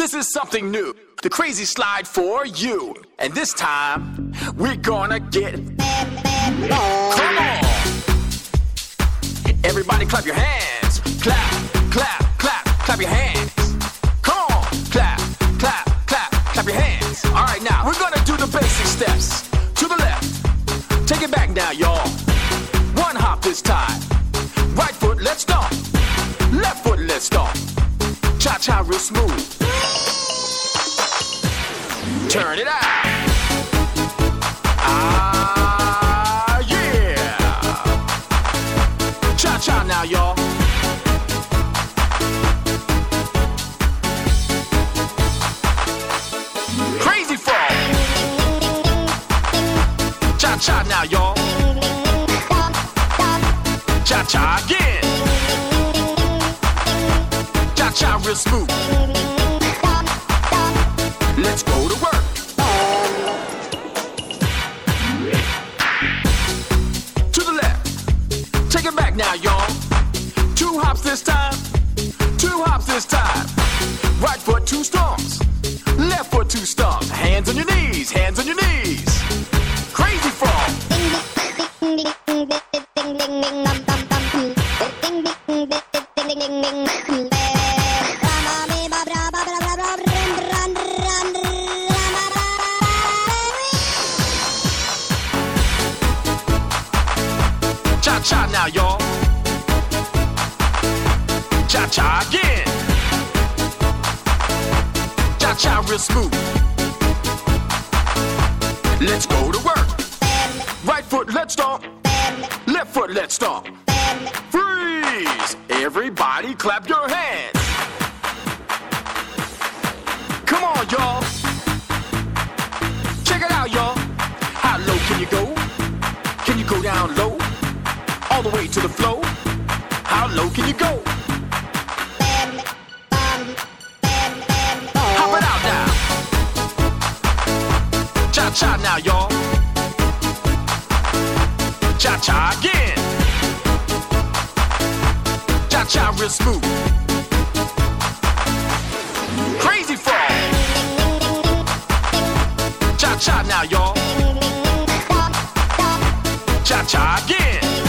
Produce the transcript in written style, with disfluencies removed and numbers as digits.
This is something new, the crazy slide for you. And this time, we're gonna get... Come on! Everybody clap your hands. Clap, clap, clap, clap your hands. Come on, clap, clap, clap, clap your hands. All right, now, we're gonna do the basic steps. To the left, take it back now, y'all. One hop this time. Right foot, let's stomp. Left foot, let's stomp. Cha-cha real smooth. Turn it out. Ah, yeah. Cha-cha now, y'all. Crazy frog. Cha-cha now, y'all. Cha-cha again. Cha-cha real smooth. Let's go to work. To the left. Take it back now, y'all. Two hops this time. Two hops this time. Right foot, two stomps. Left foot, two stomps. Hands on your knees. Hands on your knees. Crazy frog. Cha-cha now, y'all. Cha-cha again. Cha-cha real smooth. Let's go to work. Right foot, let's stomp. Left foot, let's stomp. Freeze! Everybody clap your hands. Come on, y'all. Check it out, y'all. How low can you go? Can you go down low? All the way to the floor. How low can you go? Hop it out now. Cha-cha now, y'all. Cha-cha again. Cha-cha real smooth. Crazy frog. Cha-cha now, y'all. Cha-cha again.